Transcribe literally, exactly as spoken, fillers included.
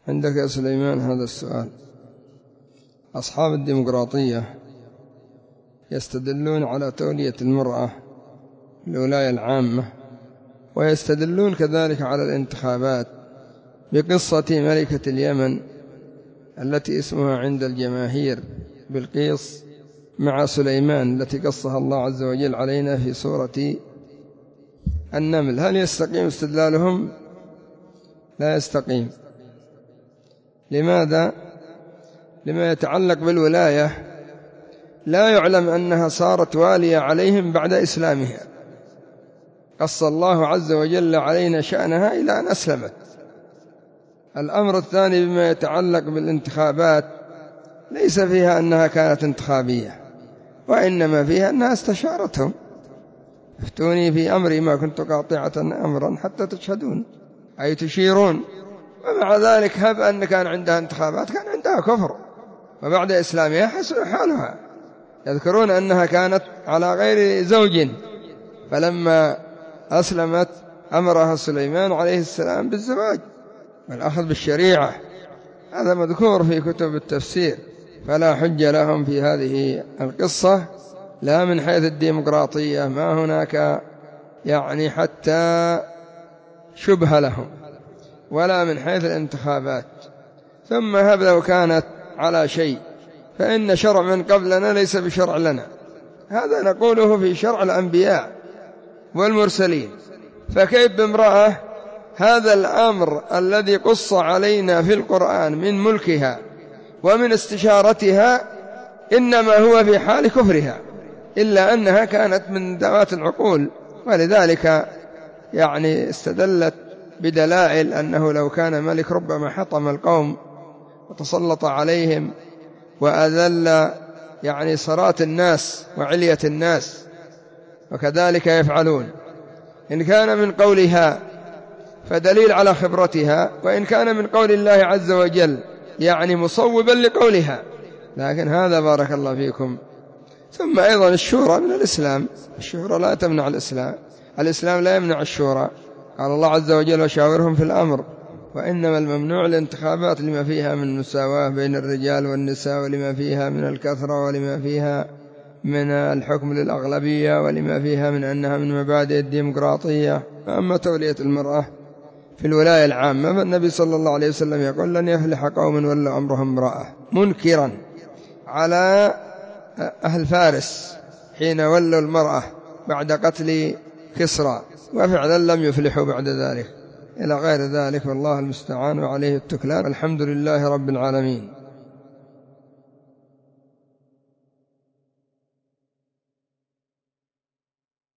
عندك يا سليمان هذا السؤال. أصحاب الديمقراطية يستدلون على تولية المرأة الولاية العامة، ويستدلون كذلك على الانتخابات بقصة ملكة اليمن التي اسمها عند الجماهير بلقيس مع سليمان التي قصها الله عز وجل علينا في سورة النمل. هل يستقيم استدلالهم؟ لا يستقيم. لماذا؟ لما يتعلق بالولاية لا يعلم أنها صارت والية عليهم بعد إسلامها، قص الله عز وجل علينا شأنها إلى أن أسلمت. الأمر الثاني بما يتعلق بالانتخابات ليس فيها أنها كانت انتخابية، وإنما فيها أنها استشارتهم: افتوني في أمري ما كنت قاطعة أمرا حتى تشهدون، أي تشيرون. ومع ذلك هب أن كان عندها انتخابات كان عندها كفر، وبعد إسلامها حسن حالها. يذكرون أنها كانت على غير زوج، فلما أسلمت أمرها سليمان عليه السلام بالزواج والأخذ بالشريعة. هذا مذكور في كتب التفسير، فلا حجة لهم في هذه القصة، لا من حيث الديمقراطية، ما هناك يعني حتى شبه لهم، ولا من حيث الانتخابات. ثم هب لو كانت على شيء فإن شرع من قبلنا ليس بشرع لنا، هذا نقوله في شرع الأنبياء والمرسلين، فكيف بامرأة هذا الأمر الذي قص علينا في القرآن من ملكها ومن استشارتها إنما هو في حال كفرها، إلا أنها كانت من ذوات العقول، ولذلك يعني استدلت بدلائل أنه لو كان ملك ربما حطم القوم وتسلط عليهم وأذل يعني صرات الناس وعلية الناس، وكذلك يفعلون. إن كان من قولها فدليل على خبرتها، وإن كان من قول الله عز وجل يعني مصوبا لقولها. لكن هذا بارك الله فيكم. ثم أيضا الشورى من الإسلام، الشورى لا تمنع الإسلام، الإسلام لا يمنع الشورى. قال الله عز وجل: وشاورهم في الأمر. وإنما الممنوع الانتخابات لما فيها من مساواة بين الرجال والنساء، ولما فيها من الكثرة، ولما فيها من الحكم للأغلبية، ولما فيها من أنها من مبادئ الديمقراطية. أما تولية المرأة في الولاية العامة فالنبي صلى الله عليه وسلم يقول: لن يفلح قوم ولوا أمرهم امرأة، منكرا على أهل فارس حين ولوا المرأة بعد قتل كسرى، وفعلا لم يفلحوا بعد ذلك، إلى غير ذلك، والله المستعان وعليه التكلان. الحمد لله رب العالمين.